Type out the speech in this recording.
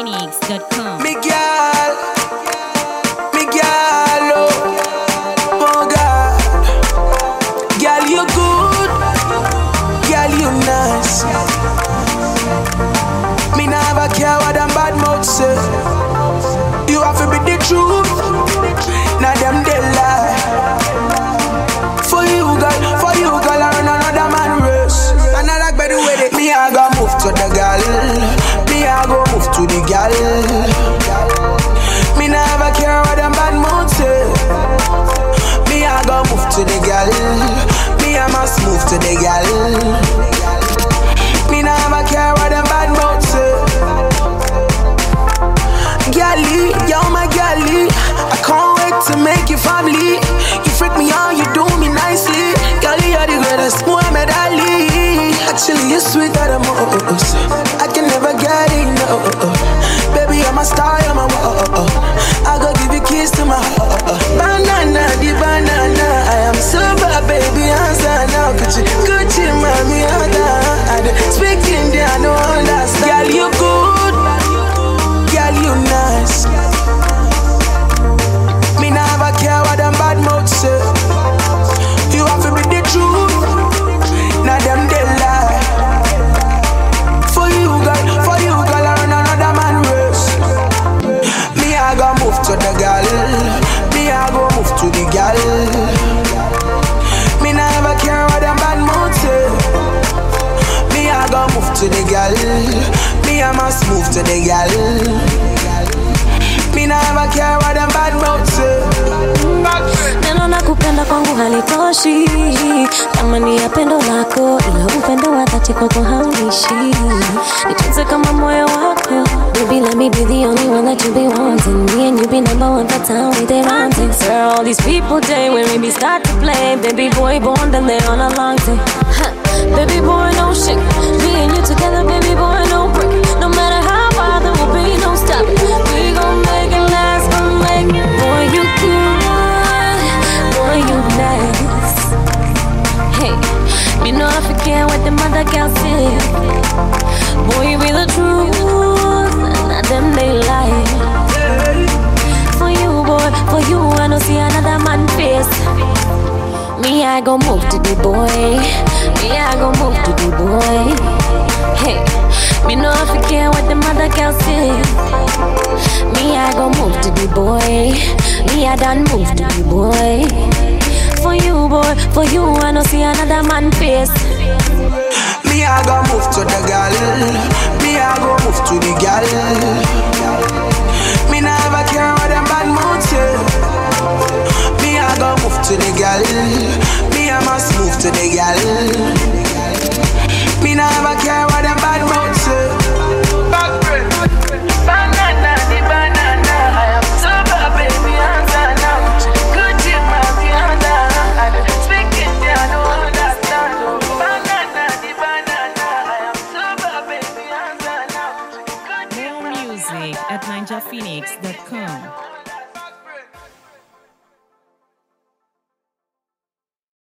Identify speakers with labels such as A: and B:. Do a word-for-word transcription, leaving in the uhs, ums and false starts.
A: phoenix dot com.
B: Miguel, Miguel, oh, oh God. Girl, you good, girl, you nice. Me never care what them bad mouth say. You have to be the truth, now them they lie. For you, girl, for you, girl, I run another man race. And I like by the way they me, I go move to the girl. Me, I go move to the girl. Me never care what them bad mouth say. Me, I go move to the girl. Me, I must move to the girl. Me never care what them bad mouth say. Girlie, you're my girlie. I can't wait to make you family. You freak me out, you do me nicely. Girlie, you're the greatest, Muhammad Ali. Actually, you're sweeter than most. I can never get enough. Baby, you're my star, you're my whoa. I go give you keys to my heart. Banana, the banana. I am super, baby, answer now. Could you, could you, mommy, I speak Indian, I don't understand. Girl, you good, girl, you nice. Me never care what them bad mouth say. You have to be the truth, now them they lie. For you, girl, for you, girl, I run another man race. Me, I go move to the girl. Me, I go move to the girl. Me never care what them bad mouth say. Me, I go move to the girl. Me, I must move to the girl. Me never care what them bad mouth say.
C: Neno na kupenda kwangu halitoshi, thamani ya pendo lako, ila upendo wa dhati kwako hauishi. Nitunze kama moyo wako, baby, let me be the only one that you be wanting. Me and you be number one for town, we they rounding. Sir, all these people day when we be start to play, baby boy born, then they on a long day. Huh. Baby boy, no shit. Me and you together, baby boy, no break. No matter how far, there will be no stopping. We gon' make it last, gon' make it. Boy, you good, boy, you nice. Hey, me know I forget what the mother girls say. Boy, you be the truth, and them they lie. For you, boy, for you, I don't see another man face. Me, I go move to the boy. Me, I go move to the boy. Hey, me know I forget what the mother girl say. Me, I go move to the boy. Me, I done move to the boy. For you, boy, for you, I don't see another man face.
B: Me, I go move to the girl. Me, I go move to the girl. Me never care what them bad mouth say. Me, I go move to the girl. Me, I must move to the girl. Me never care what them bad mouth say. Banana, the banana. I am super, baby, answer now. Good tip, mommy, answer. I speak Indian, I don't understand. Banana, the banana. I am super, baby, answer now.
A: More music at ninja phoenix dot com.